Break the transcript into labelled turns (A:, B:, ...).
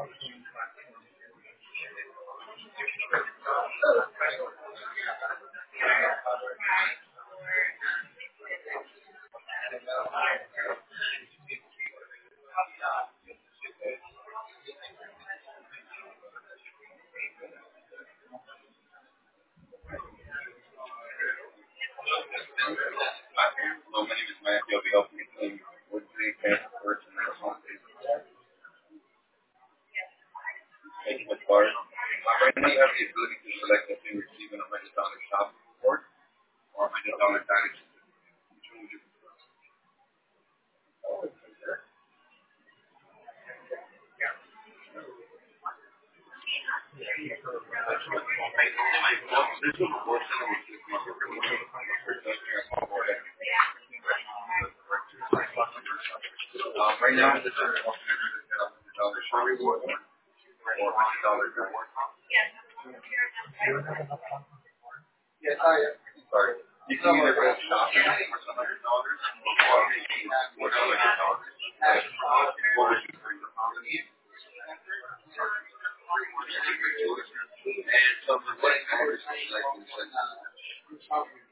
A: So my name is Mike. You'll be helping me to with the cancer first and then home making the card. Right now you have the ability to select if you receive an $100 shop support or $100 damage. Which one would you prefer? This is unfortunately right now the $100 shop reward or $100 reward. Yes, I am. Sorry. You can either go shopping for some $100 or $100. What would you prefer? And so for what hours like you said,